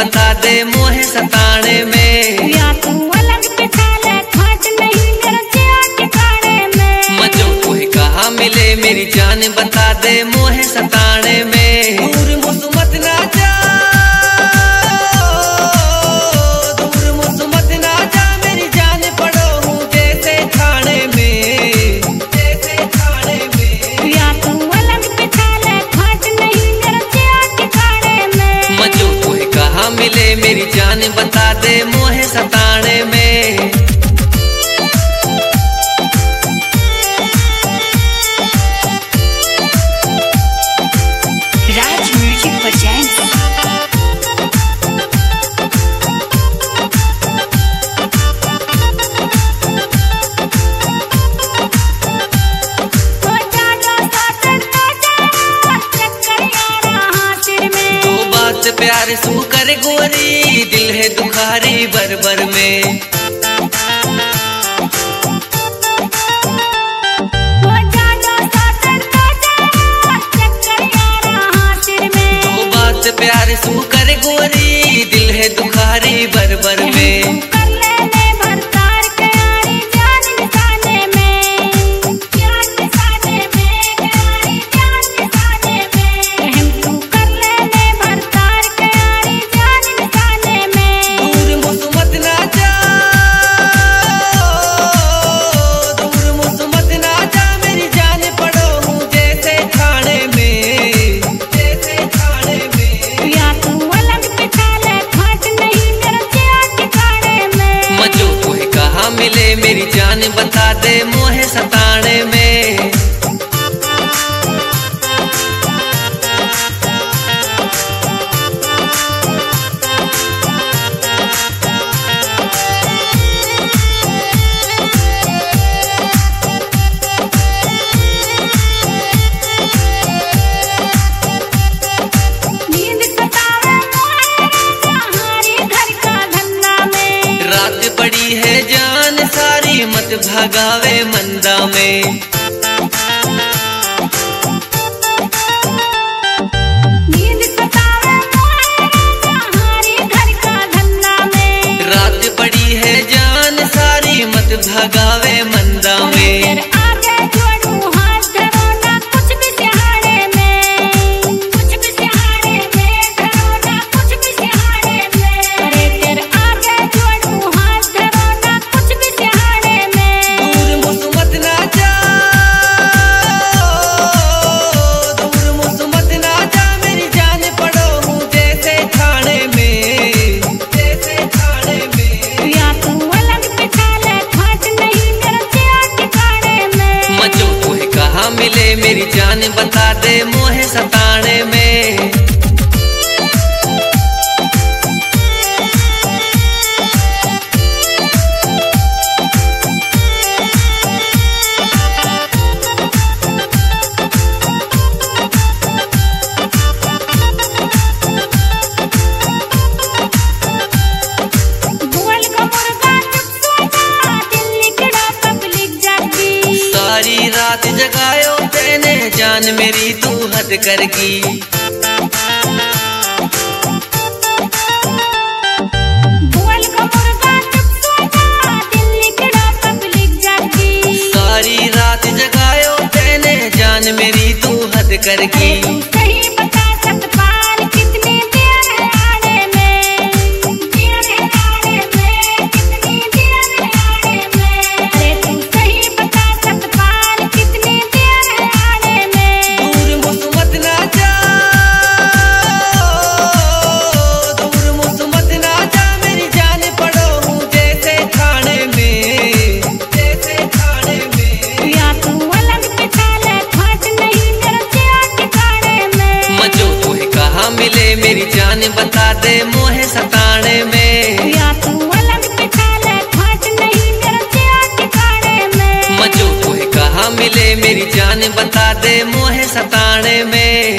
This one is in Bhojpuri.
बता दे मोहे सताने में। या तू अलग बिठा ले खाट नहीं मेरा जिया ठिकाने में। मजो कोई कहाँ मिले मेरी जान बता दे मोहे सताने में। दूर मुझ मत ना जा, दूर मुझ मत ना जा मेरी जान पड़ो हूँ जैसे खाने में, जैसे खाने में। या तू अलग बिठा ले खाट नहीं मेरा जिया ठिकाने में। मजो कोई कहाँ मिले मेरी जान बता दे मोहे सताने में। Raj music presents. दो बात प्यार सू कर गोरी दिल है दुखारी बरबर में। दो बात प्यार सू कर गोरी दिल है दुखारी बरबर में। दूर मुझ मत ना जा, दूर मुझ मत ना जा मेरी जान पड़ो हूँ जैसे खाने में, जैसे खाने में। या तू अलग बिठा ले खाट नहीं मेरा जिया ठिकाने में। मजो कोई कहाँ मिले मेरी जान बता दे मोहे सताने में। नींद सतावे मोहे सहारे घर का धंधा में। रात पड़ी है जान सारी मत भगावे मंदा में। नींद सतावे मोहे सहारे घर का धंधा में। रात पड़ी है जान सारी मत भगावे मंदा में। तेरे आगे जोड़ूं हाथ धरो ना कुछ भी सहारे में, कुछ भी सहारे में धरो ना कुछ भी सहारे में। अरे तेरे आगे जोड़ूं हाथ धरो ना कुछ भी सहारे में। दूर मुझ मत ना जा, दूर मुझ मत ना जा मेरी जान पड़ो हूँ जैसे खाने में, जैसे खाने में। या तू अलग बिठा ले खाट नहीं मेरा जिया ठिकाने में। मजो कोई कहाँ मिले मेरी जान बता दे मोहे सताने में। बोल का मुर्गा चुप सोया दिल्ली कड़ा पब्लिक जागी। सारी रात जगायो तेने जान मेरी तू हद करगी। बोल का मुर्गा चुप सोया दिल्ली कड़ा पब्लिक जागी। सारी रात जगायो तेने जान मेरी तू हद करगी। तू सही बता सतपाल कितनी देर है आने में, देर है आने में, कितनी देर है आने में। अरे तू सही बता सतपाल कितनी देर है आने में। दूर मुझ मत ना जा, दूर मुझ मत ना जा मेरी जान पड़ो हूँ जैसे खाने में, जैसे खाने में। या तू अलग बिठा ले खाट नहीं मेरा जिया ठिकाने में। मजो कोई कहाँ मिले मेरी जान बता दे मोहे सताने में। या तू अलग बिठा ले खाट नहीं मेरा जिया ठिकाने में। मजो कोई कहाँ मिले मेरी जान बता दे मोहे सताने में।